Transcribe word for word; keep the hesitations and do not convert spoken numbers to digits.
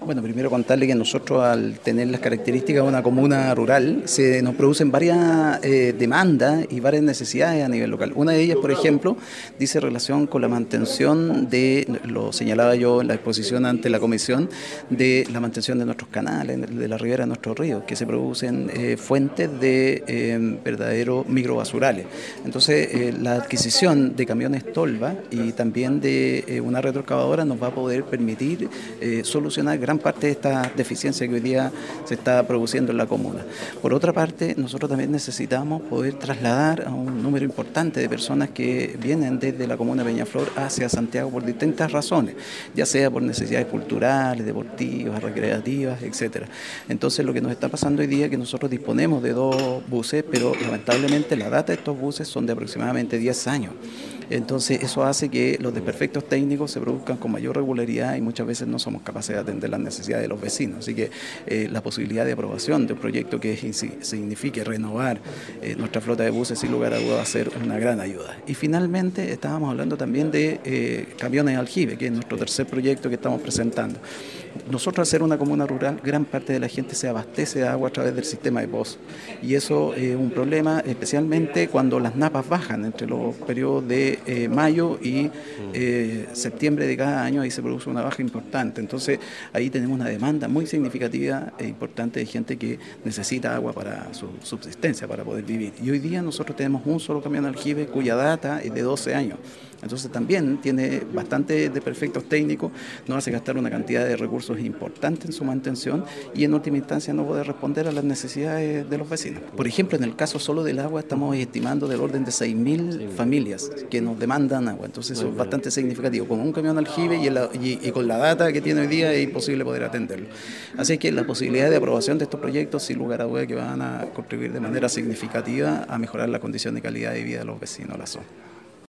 Bueno, primero contarle que nosotros al tener las características de una comuna rural, se nos producen varias eh, demandas y varias necesidades a nivel local. Una de ellas, por ejemplo, dice relación con la mantención de, lo señalaba yo en la exposición ante la comisión, de la mantención de nuestros canales, de la ribera de nuestros ríos, que se producen eh, fuentes de eh, verdaderos microbasurales. Entonces, eh, la adquisición de camiones tolva y también de eh, una retroexcavadora nos va a poder permitir eh, solucionar gran parte de esta deficiencia que hoy día se está produciendo en la comuna. Por otra parte, nosotros también necesitamos poder trasladar a un número importante de personas que vienen desde la comuna de Peñaflor hacia Santiago por distintas razones, ya sea por necesidades culturales, deportivas, recreativas, etcétera. Entonces, lo que nos está pasando hoy día es que nosotros disponemos de dos buses, pero lamentablemente la data de estos buses son de aproximadamente diez años. Entonces eso hace que los desperfectos técnicos se produzcan con mayor regularidad y muchas veces no somos capaces de atender las necesidades de los vecinos. Así que eh, la posibilidad de aprobación de un proyecto que signifique renovar eh, nuestra flota de buses sin lugar a dudas va a ser una gran ayuda. Y finalmente estábamos hablando también de eh, camiones aljibe, que es nuestro tercer proyecto que estamos presentando. Nosotros, al ser una comuna rural, gran parte de la gente se abastece de agua a través del sistema de pozo. Y eso es un problema, especialmente cuando las napas bajan entre los periodos de eh, mayo y eh, septiembre de cada año, ahí se produce una baja importante. Entonces, ahí tenemos una demanda muy significativa e importante de gente que necesita agua para su subsistencia, para poder vivir. Y hoy día nosotros tenemos un solo camión aljibe cuya data es de doce años. Entonces también tiene bastante desperfectos técnicos, nos hace gastar una cantidad de recursos importantes en su mantención y en última instancia no poder responder a las necesidades de los vecinos. Por ejemplo, en el caso solo del agua estamos estimando del orden de seis mil familias que nos demandan agua, entonces eso es bastante significativo. Con un camión aljibe y, la, y, y con la data que tiene hoy día es imposible poder atenderlo. Así que la posibilidad de aprobación de estos proyectos, sin lugar a dudas, que van a contribuir de manera significativa a mejorar la condición de calidad de vida de los vecinos de la zona.